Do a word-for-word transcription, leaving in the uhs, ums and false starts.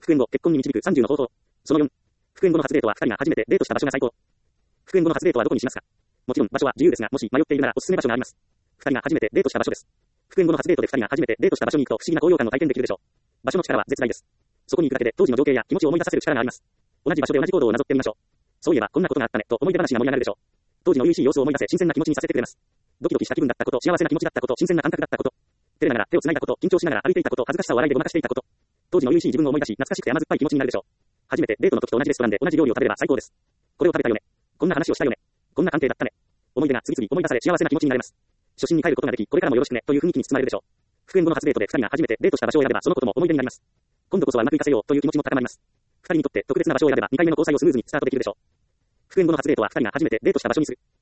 復縁後、結婚に導くさんじゅうの方法。そのよん。復縁後の初デートはふたりが初めてデートした場所が最高。復縁後の初デートはどこにしますか？もちろん場所は自由ですが、もし迷っているならおすすめ場所があります。ふたりが初めてデートした場所です。復縁後の初デートでふたりが初めてデートした場所に行くと不思議な高揚感を体験できるでしょう。場所の力は絶大です。そこに行くだけで当時の情景や気持ちを思い出させる力があります。同じ場所で同じ行動をなぞってみましょう。そういえばこんなことがあったねと思い出話が盛り上がるでしょう。当時の初々しい様子を思い出せ新鮮な気持ちにさせてくれます。ドキドキした気分だったこと、幸せな気持ちだったこと、新鮮な感覚だったこと、照れながら手を繋いだこと、緊張しながら歩いていたこと、恥ずかしさを笑いでごまかしていたこと、当時の初々しい自分を思い出し、懐かしくて甘酸っぱい気持ちになるでしょう。初めてデートの時と同じレストランで同じ料理を食べれば最高です。これを食べたよね。こんな話をしたよね。こんな関係だったね。思い出が次々思い出され幸せな気持ちになれます。初心に帰ることができ、これからもよろしくねという雰囲気に包まれるでしょう。復縁後の初デートでふたりが初めてデートした場所を選べばそのことも思い出になります。今度こそはうまくいかせようという気持ちも高まります。ふたりにとって特別な場所を選べばにかいめの交際をスムーズにスタートできるでしょう。復縁後の初デートはふたりが初めてデートした場所にする。